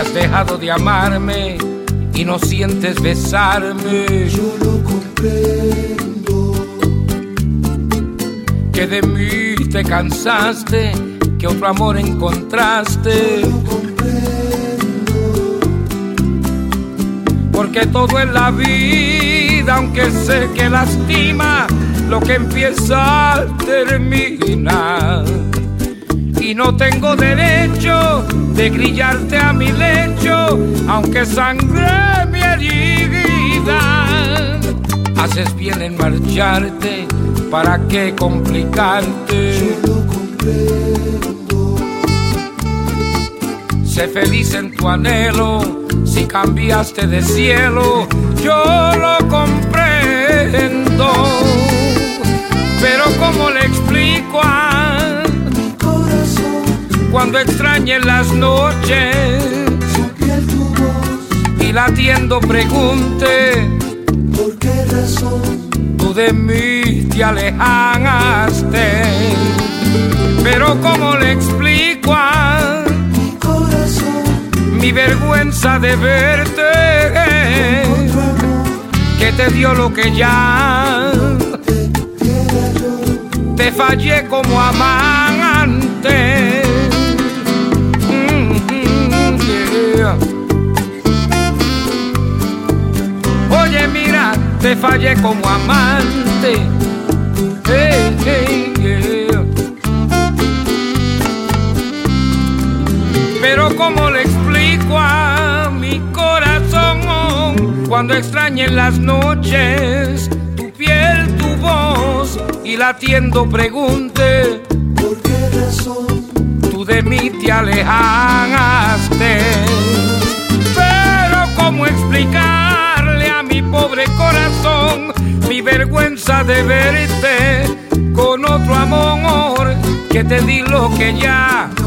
has dejado de amarme y no sientes besarme. Yo lo comprendo. Que de mí te cansaste, que otro amor encontraste. Yo lo comprendo. Porque todo en la vida, aunque sé que lastima, lo que empieza termina. Y no tengo derecho de grillarte a mi lecho, aunque sangre mi herida. Haces bien en marcharte, ¿para qué complicarte? Yo lo comprendo. Sé feliz en tu anhelo, si cambiaste de cielo, yo lo comprendo. Pero ¿cómo le explico a mi corazón cuando extrañe las noches su piel, tu voz? y latiendo pregunte ¿Por qué razón tú de mí te alejaste? Pero ¿cómo le explico a mi corazón mi vergüenza de verte otro amor que te dio lo que ya te diera yo? te fallé como amante? Yeah. Oye, mira, te fallé como amante. Hey, hey, yeah. Pero ¿cómo le explico a mi corazón cuando extrañe en las noches tu piel, tu voz y latiendo pregunte ¿Por qué razón tú de mí te alejaste? Pero ¿cómo explicarle a mi pobre corazón mi vergüenza de verte con otro amor que te di lo que ya